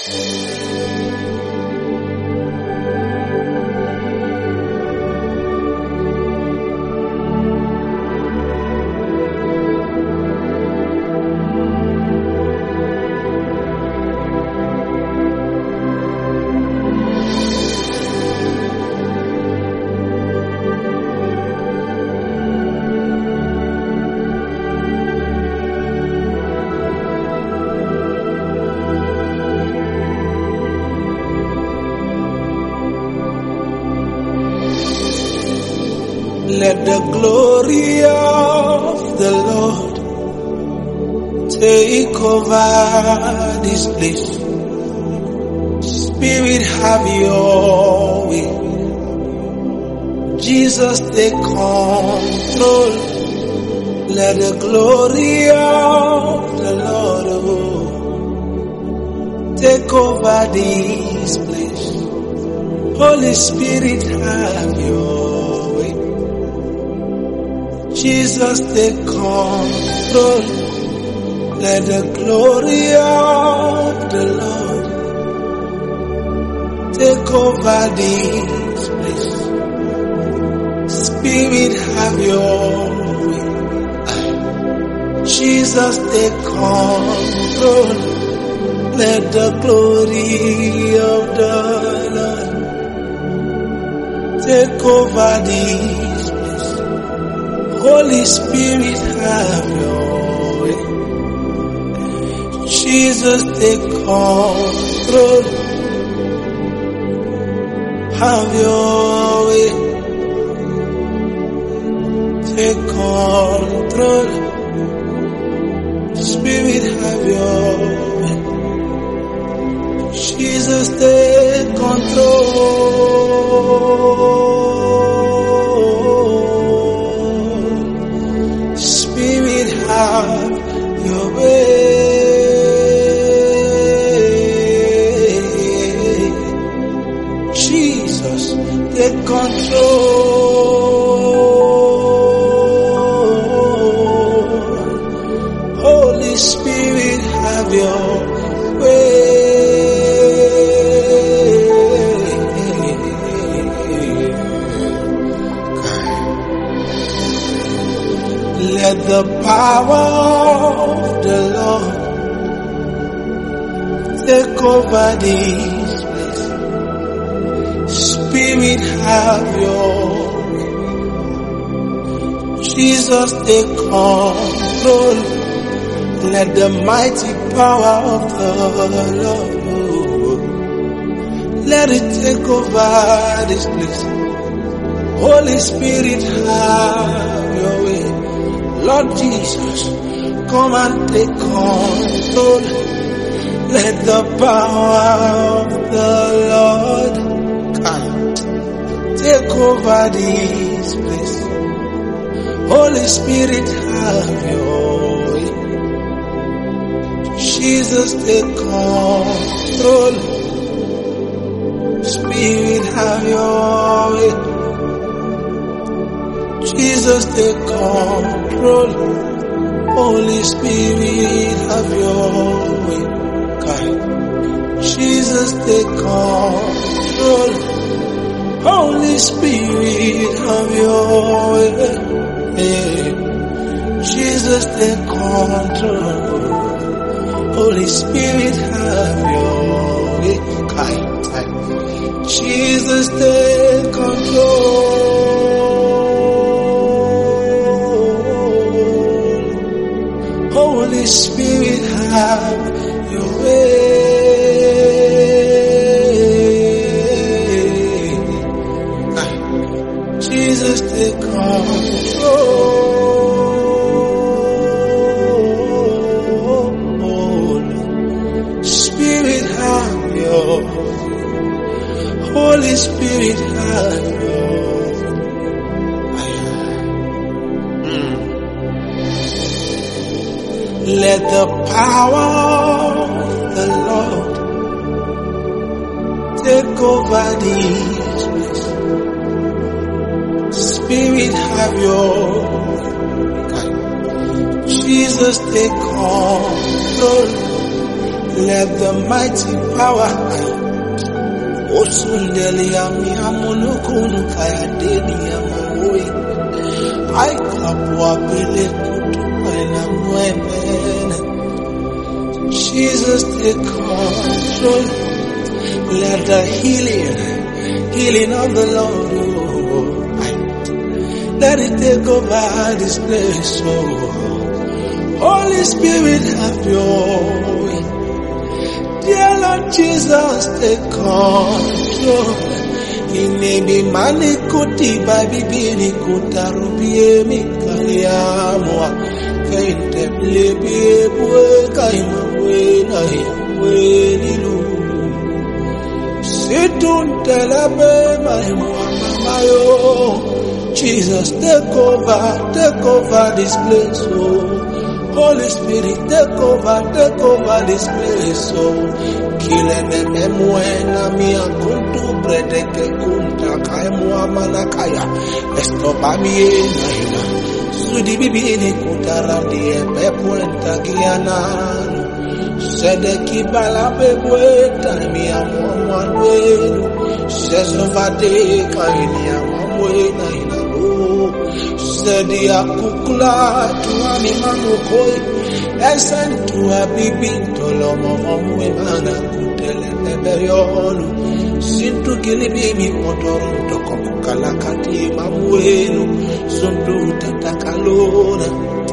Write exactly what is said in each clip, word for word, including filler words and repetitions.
Let the glory of the Lord take over this place. Spirit, have your way. Jesus, take control. Let the glory of the Lord take over this place. Holy Spirit, have your way. Jesus, take control. Let the glory of the Lord take over this place. Spirit, have your way. Jesus, take control. Let the glory of the Lord take over this place. Holy Spirit, have your way. Jesus, take control. Have your way. Take control. Spirit, have your way. Jesus, take control. Spirit, have your way. Jesus, take control. Holy Spirit, have your way. Let the power of the Lord take over this place. Spirit, have your way. Jesus, take control. Let the mighty power of the Lord, let it take over this place. Holy Spirit, have your way. Lord Jesus, come and take control. Let the power of the Lord come take over this place. Holy Spirit, have your way. Jesus, take control. Spirit, have your way. Jesus, take control. Holy Spirit, have your way. God. Jesus, take control. Holy Spirit, have your way. Yeah. Jesus, take control. Holy Spirit, have your way. God. Jesus, take control. Holy Spirit, have your way. Jesus, take control. Spirit, have your way. Holy Spirit, have your way. Let the power of the Lord take over this place. Spirit, have your way. Jesus, take control. Let the mighty power Osundeli ami amunukunu kaya deni amawoi. I kapwa pele kutu ena mwemene. Jesus take control. Let the healing, healing of the Lord, oh, let it take over this place, oh. Holy Spirit, have your way. Dear Lord Jesus, take control. Inebi mani kuti baby bini kutarubie mikaliamwa. Kainte blebi bwe kaima we na we nilu. Situn telabe my mama yo. Jesus, take over, take over this place, oh. Holy Spirit, take over, take over this place, oh. Kilene memuena mia kuntu predeke kunta kai muamana kaya. Esto bami na sudi bibi ni kutarandi epe puenta giana. Sedeki bala bebueta mia muamwanu. Sezovade kaini amwena ina. Sedi akukula tuani manukoi esen tua bibi tolomo momwe mana kutele nebeyonu sintu gilibi motoru toko kalakati mamwenu sundu tatakalona.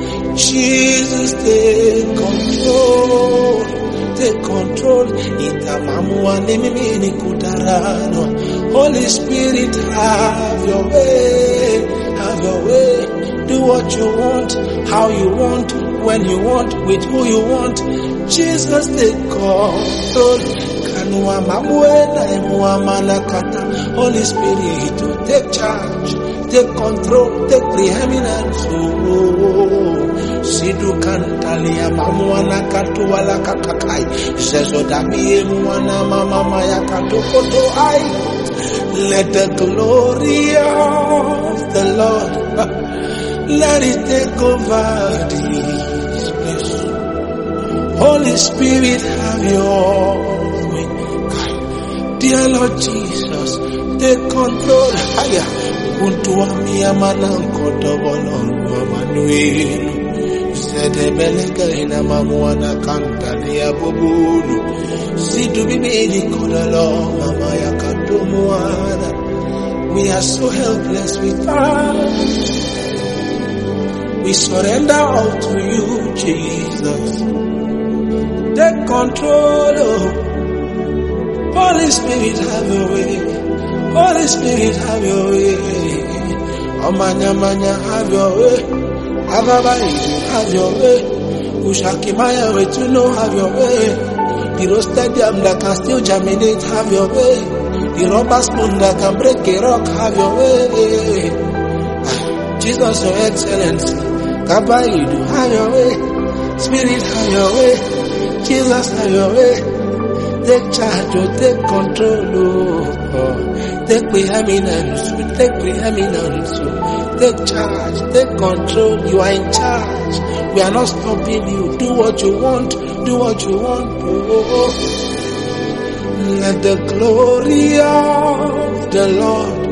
Jesus, take control, take control. Itamamu anemini kutarano. Holy Spirit, have your way, have your way. Do what you want, how you want, when you want, with who you want. Jesus, take control. Kanua mamuena emuamana kata. Holy Spirit, to take charge, take control, take preeminence. Oh, Sidu kantalia mamuana katu wala kakakai. Zezo damie muana mama maya katu koto ai. Let the glory of the Lord, let it take over this place. Holy Spirit, have your way. Dear Lord Jesus, take control. Haya, untu amia mananko dobolongo manuinu. Sedebeleka ina mamuana kantalia bubulu. Sidu bibini kodalo mama ya katumuana. We are so helpless without. We surrender all to you, Jesus. Take control, oh. Holy Spirit, have your way. Holy Spirit, have your way. Omanya manya, have your way. Avabai, have your way. Ushakimaya, way to know, have your way. The rose stadium that can still germinate, have your way. The rubber spoon that can break a rock, have your way. Jesus, your excellency. Kabaidu, have your way. Spirit, have your way. Jesus, have your way. Take charge, oh, take control, oh. Take preeminence, take preeminence, oh. Take charge, take control. You are in charge. We are not stopping you. Do what you want, do what you want, oh. Let the glory of the Lord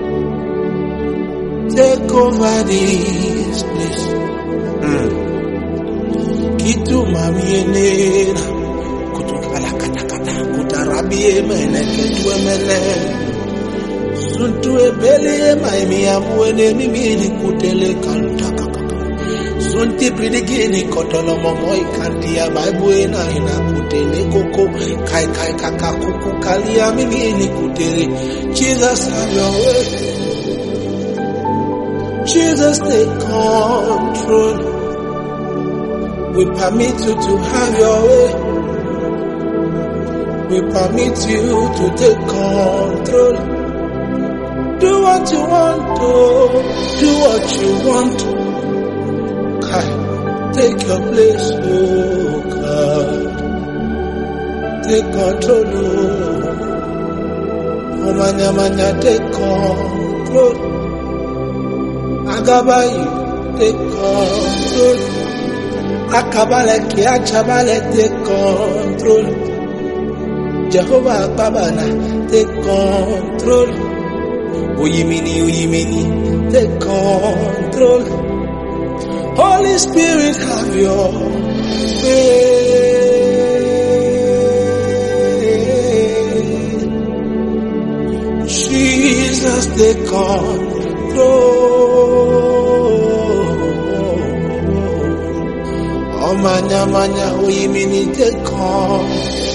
take over this place. Mm. Kitu mamienera kutukala kata kata kutarabie mene ketu emene suntu ebele maimi amuene mimini kutele kanta kaka sunti pridigini kotolo momoi kandia baibuena ina kutele koko kai kai kaka kuku kalia mimini kutele. Jesus, have your way. Jesus, take control. We permit you to have your way. We permit you to take control. Do what you want to. Do what you want to. God, take your place, oh God. Take control, oh. Omanya manya, take control. Agabai, take control. Akabale ki achabale, take control. Jehovah Babana, take control. Uyimini, Uyimini, take control. Holy Spirit, have your way. Jesus, take control. Oh, manya, manya, Uyimini, take control.